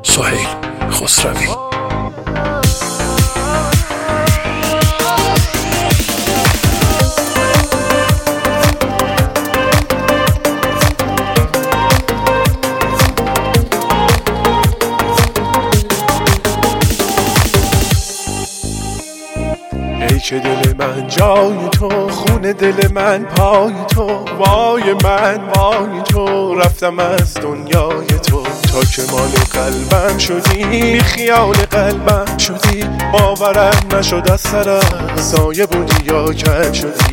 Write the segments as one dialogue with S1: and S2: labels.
S1: سهیل خسروی.
S2: ای که دل من جای تو، خون دل من پای تو، وای من وای تو، رفتم از دنیای تو. تا که مال قلبم شدی، بی خیال قلبم شدی، باورم نشد از سرم سایه بودی یا کج شدی.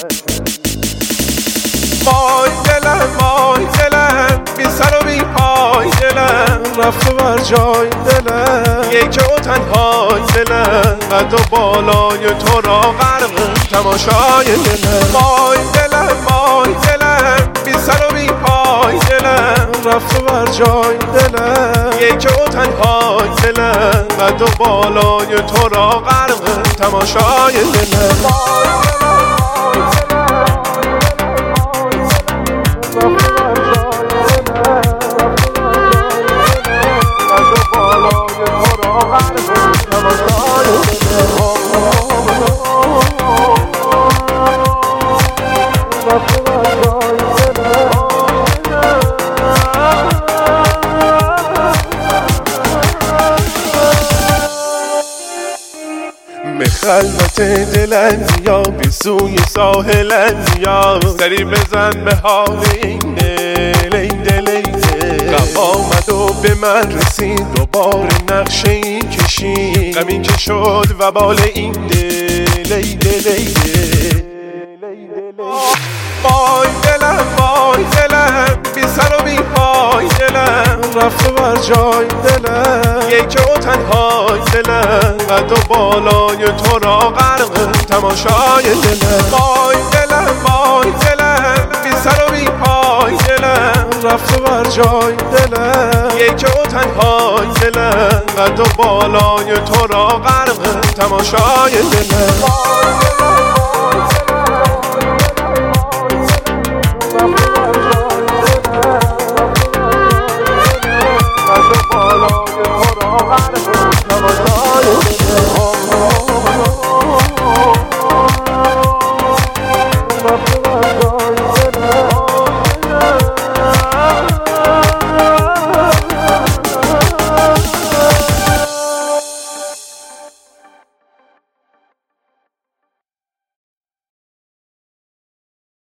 S2: وای دلم بی سر و بی پای دلم، رفته بر جای دلم، یک و تنهای دلم، قد و بالای تو را غرق تماشای دلم. وای دلم بی سر و بی پای دلم، رفته بر جای دلم، یک و تنهای دلم، قد و بالای تو را غرق تماشای دلم. به خلوت دلم بیا، بی سوی ساحلم بیا، سری بزن به حال این دل، این دل، این دل. غم آمد و به من رسید، دوباره نقشه این کشید، غمی که شد و بال این دل، ای دل، ای دل. وای دلم بی سر و بی پای دلم، رفته بر جای دلم، یک و تنهای دلم، قد و بالای تو را غرق تماشای دلم. وای دلم بی سر و بی پای دلم، رفته بر جای دلم، یک و تنهای دلم، قد و بالای تو را غرق تماشای دلم.